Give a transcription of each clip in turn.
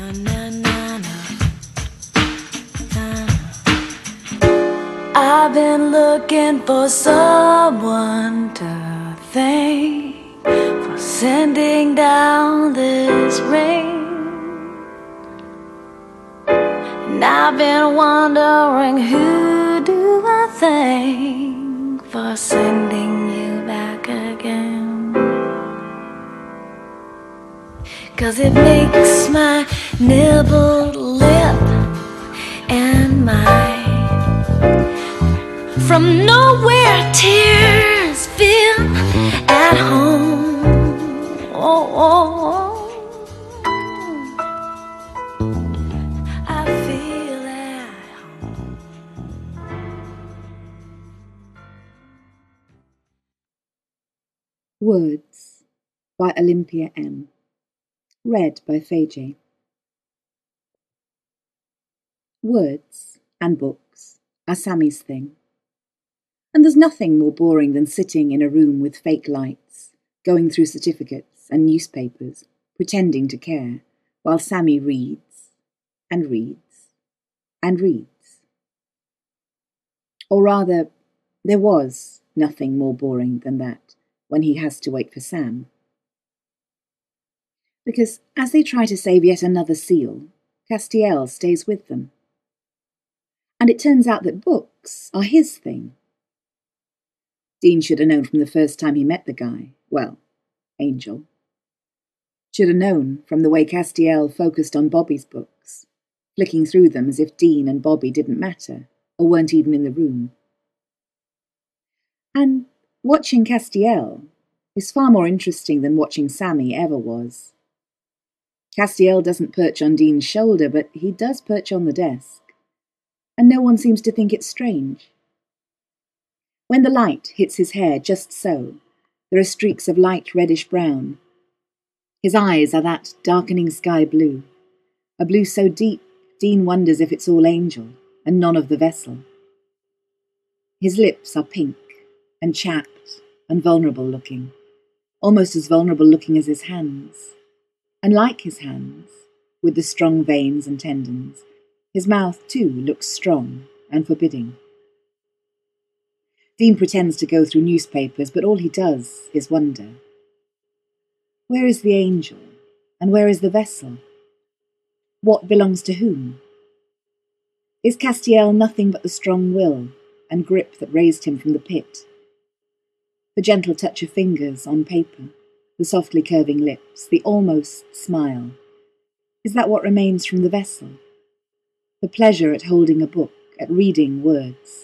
I've been looking for someone to thank for sending down this rain. And I've been wondering, who do I thank for sending you back again? 'Cause it makes my nibbled lip and my from nowhere tears feel at home. I feel at home. Words by Olympia M. Read by Fay-J. Words and books are Sammy's thing. And there's nothing more boring than sitting in a room with fake lights, going through certificates and newspapers, pretending to care, while Sammy reads and reads and reads. Or rather, there was nothing more boring than that when he has to wait for Sam. Because as they try to save yet another seal, Castiel stays with them. And it turns out that books are his thing. Dean should have known from the first time he met the guy, well, Angel. Should have known from the way Castiel focused on Bobby's books, flicking through them as if Dean and Bobby didn't matter, or weren't even in the room. And watching Castiel is far more interesting than watching Sammy ever was. Castiel doesn't perch on Dean's shoulder, but he does perch on the desk. And no one seems to think it's strange. When the light hits his hair just so, there are streaks of light reddish-brown. His eyes are that darkening sky blue, a blue so deep Dean wonders if it's all Angel and none of the vessel. His lips are pink and chapped and vulnerable-looking, almost as vulnerable-looking as his hands. And like his hands, with the strong veins and tendons, his mouth too looks strong and forbidding. Dean pretends to go through newspapers, but all he does is wonder. Where is the angel, and where is the vessel? What belongs to whom? Is Castiel nothing but the strong will and grip that raised him from the pit? The gentle touch of fingers on paper, the softly curving lips, the almost smile. Is that what remains from the vessel? The pleasure at holding a book, at reading words.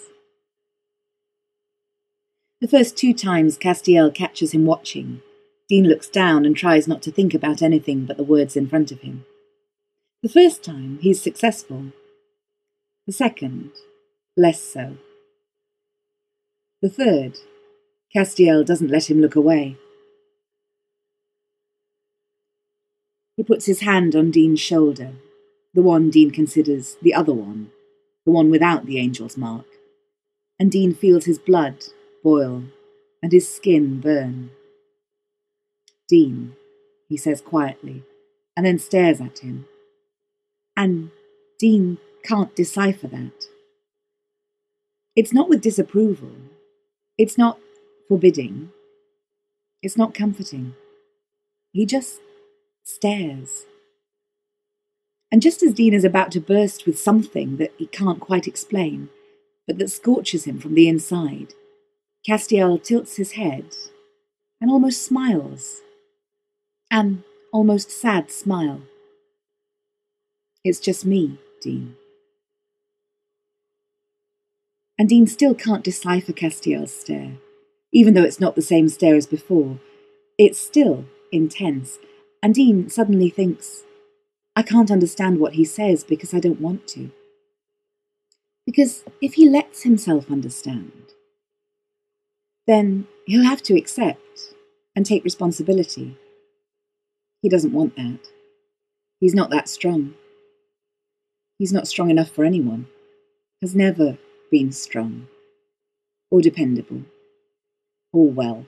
The first 2 times Castiel catches him watching, Dean looks down and tries not to think about anything but the words in front of him. The first time, he's successful. The second, less so. The third, Castiel doesn't let him look away. He puts his hand on Dean's shoulder, the one Dean considers the other one, the one without the angel's mark, and Dean feels his blood boil and his skin burn. Dean, he says quietly, and then stares at him. And Dean can't decipher that. It's not with disapproval. It's not forbidding. It's not comforting. He just stares. And just as Dean is about to burst with something that he can't quite explain, but that scorches him from the inside, Castiel tilts his head and almost smiles. An almost sad smile. It's just me, Dean. And Dean still can't decipher Castiel's stare, even though it's not the same stare as before. It's still intense, and Dean suddenly thinks, I can't understand what he says because I don't want to. Because if he lets himself understand, then he'll have to accept and take responsibility. He doesn't want that. He's not that strong. He's not strong enough for anyone. Has never been strong, or dependable, or well.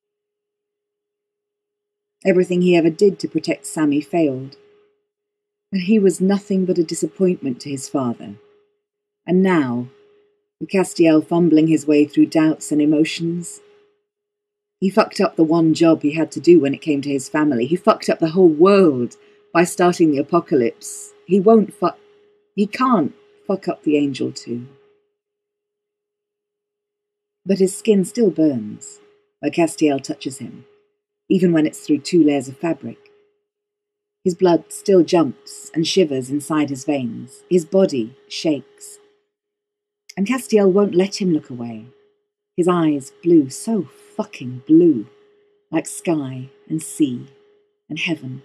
Everything he ever did to protect Sammy failed. And he was nothing but a disappointment to his father. And now, with Castiel fumbling his way through doubts and emotions, he fucked up the one job he had to do when it came to his family. He fucked up the whole world by starting the apocalypse. He can't fuck up the angel too. But his skin still burns where Castiel touches him, even when it's through 2 layers of fabric. His blood still jumps and shivers inside his veins. His body shakes. And Castiel won't let him look away. His eyes blue, so fucking blue, like sky and sea and heaven.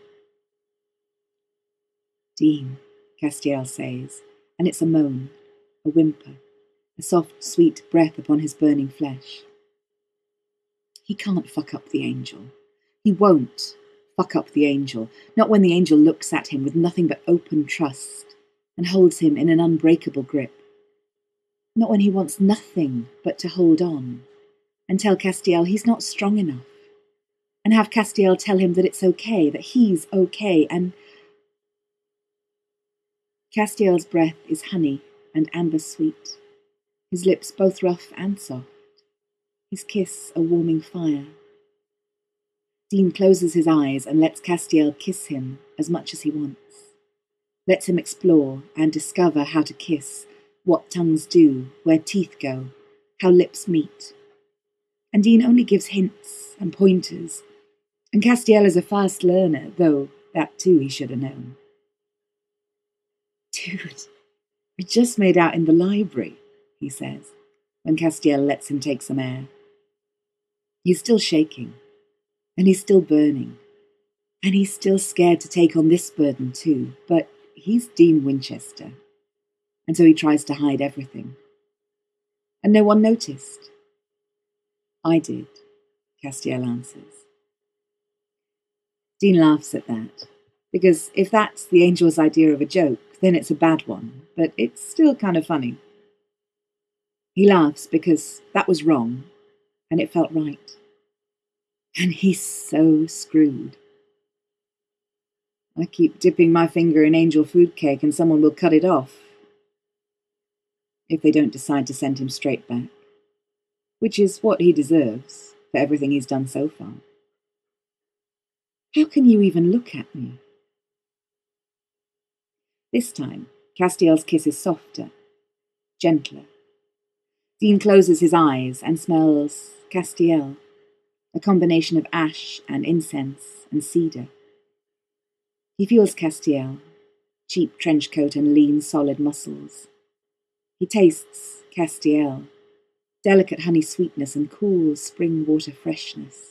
Dean, Castiel says, and it's a moan, a whimper, a soft, sweet breath upon his burning flesh. He can't fuck up the angel. He won't fuck up the angel, not when the angel looks at him with nothing but open trust and holds him in an unbreakable grip. Not when he wants nothing but to hold on and tell Castiel he's not strong enough, and have Castiel tell him that it's okay, that he's okay, and Castiel's breath is honey and amber sweet, his lips both rough and soft, his kiss a warming fire. Dean closes his eyes and lets Castiel kiss him as much as he wants, lets him explore and discover how to kiss, what tongues do, where teeth go, how lips meet. And Dean only gives hints and pointers, and Castiel is a fast learner, though that too he should have known. Dude, we just made out in the library, he says, when Castiel lets him take some air. He's still shaking, and he's still burning, and he's still scared to take on this burden too, but he's Dean Winchester, and so he tries to hide everything. And no one noticed. I did, Castiel answers. Dean laughs at that, because if that's the angel's idea of a joke, then it's a bad one, but it's still kind of funny. He laughs because that was wrong, and it felt right. And he's so screwed. I keep dipping my finger in angel food cake and someone will cut it off, if they don't decide to send him straight back, which is what he deserves for everything he's done so far. How can you even look at me? This time, Castiel's kiss is softer, gentler. Dean closes his eyes and smells Castiel, a combination of ash and incense and cedar. He feels Castiel, cheap trench coat and lean, solid muscles. He tastes Castiel, delicate honey sweetness and cool spring water freshness.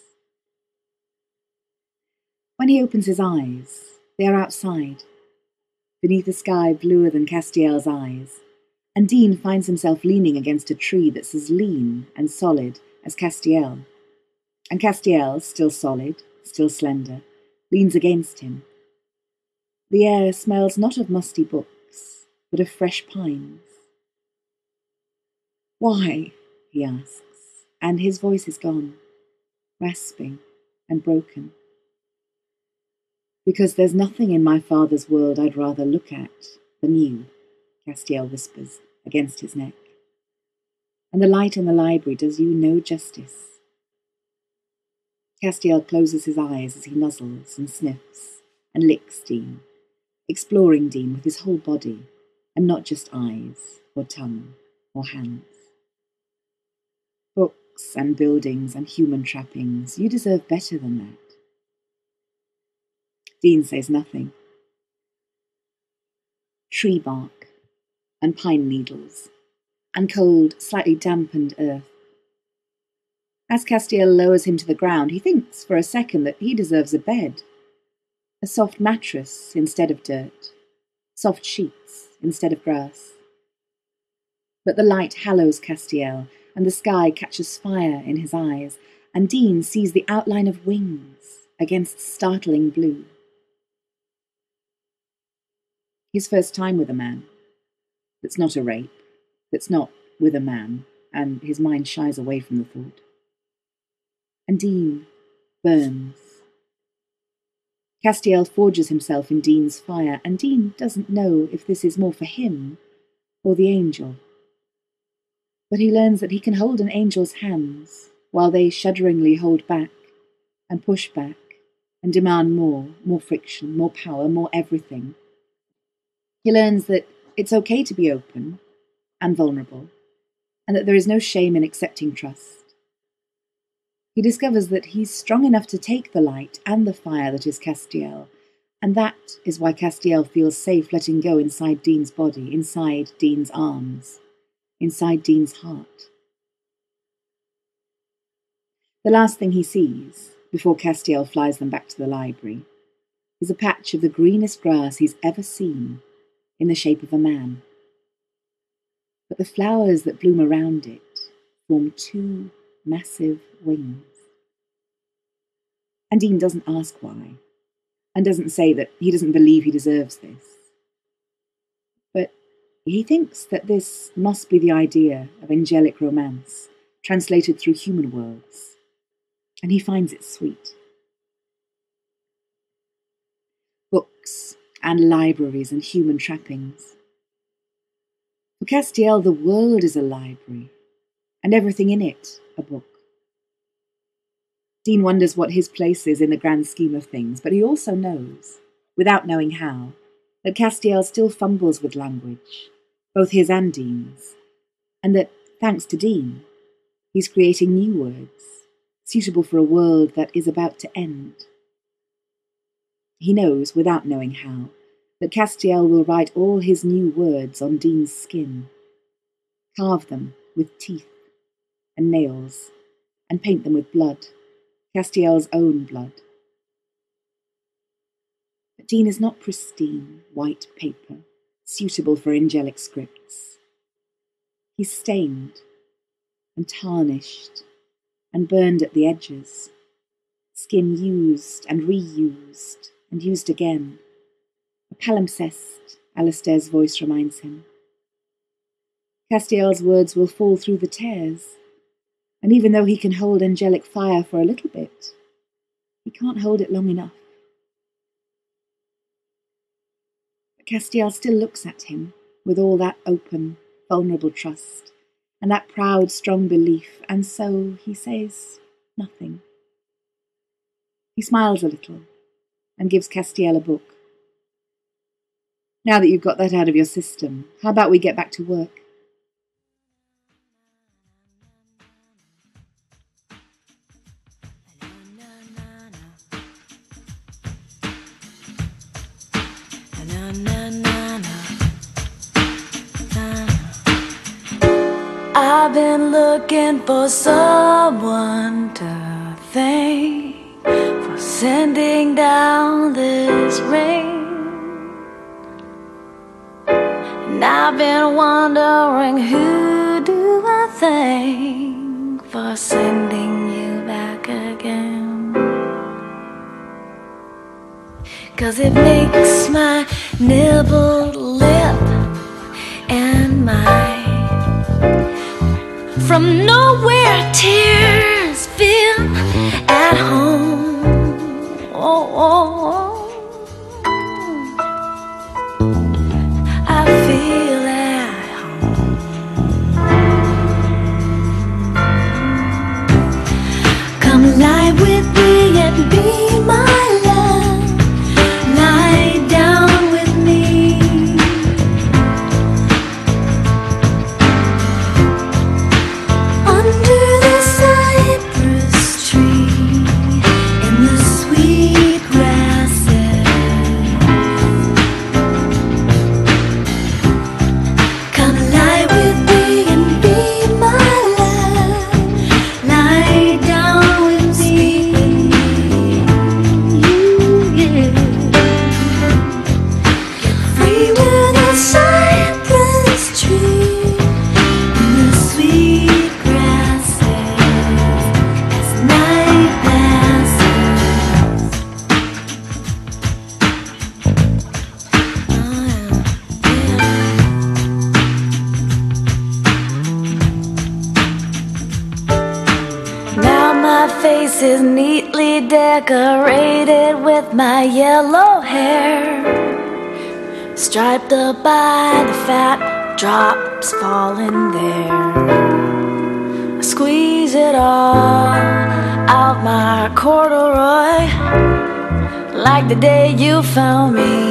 When he opens his eyes, they are outside, beneath a sky bluer than Castiel's eyes, and Dean finds himself leaning against a tree that's as lean and solid as Castiel. And Castiel, still solid, still slender, leans against him. The air smells not of musty books, but of fresh pines. Why? He asks, and his voice is gone, rasping and broken. Because there's nothing in my father's world I'd rather look at than you, Castiel whispers against his neck. And the light in the library does you no justice. Castiel closes his eyes as he nuzzles and sniffs and licks Dean, exploring Dean with his whole body, and not just eyes or tongue or hands. Books and buildings and human trappings, you deserve better than that. Dean says nothing. Tree bark and pine needles and cold, slightly dampened earth. As Castiel lowers him to the ground, he thinks for a second that he deserves a bed, a soft mattress instead of dirt, soft sheets instead of grass. But the light hallows Castiel, and the sky catches fire in his eyes, and Dean sees the outline of wings against startling blue. His first time with a man. That's not a rape. That's not with a man, and his mind shies away from the thought. And Dean burns. Castiel forges himself in Dean's fire, and Dean doesn't know if this is more for him or the angel. But he learns that he can hold an angel's hands while they shudderingly hold back and push back and demand more friction, more power, more everything. He learns that it's okay to be open and vulnerable, and that there is no shame in accepting trust. He discovers that he's strong enough to take the light and the fire that is Castiel, and that is why Castiel feels safe letting go inside Dean's body, inside Dean's arms, inside Dean's heart. The last thing he sees, before Castiel flies them back to the library, is a patch of the greenest grass he's ever seen, in the shape of a man. But the flowers that bloom around it form two massive wings. And Dean doesn't ask why, and doesn't say that he doesn't believe he deserves this. But he thinks that this must be the idea of angelic romance, translated through human worlds, and he finds it sweet. Books and libraries and human trappings. For Castiel, the world is a library, and everything in it a book. Dean wonders what his place is in the grand scheme of things, but he also knows, without knowing how, that Castiel still fumbles with language, both his and Dean's, and that, thanks to Dean, he's creating new words, suitable for a world that is about to end. He knows, without knowing how, that Castiel will write all his new words on Dean's skin, carve them with teeth and nails, and paint them with blood, Castiel's own blood. But Dean is not pristine, white paper, suitable for angelic scripts. He's stained and tarnished and burned at the edges, skin used and reused and used again. A palimpsest, Alastair's voice reminds him. Castiel's words will fall through the tears, and even though he can hold angelic fire for a little bit, he can't hold it long enough. But Castiel still looks at him with all that open, vulnerable trust, and that proud, strong belief, and so he says nothing. He smiles a little and gives Castiel a book. Now that you've got that out of your system, how about we get back to work? I've been looking for someone to thank for sending down this rain. And I've been wondering, who do I thank for sending you back again? 'Cause it makes my nibbled lip and my from nowhere tears feel at home. I feel at home. Come lie with me and be my love. Lie down with me. Under the sun. face is neatly decorated with my yellow hair, striped up by the fat drops falling there. I squeeze it all out my corduroy, like the day you found me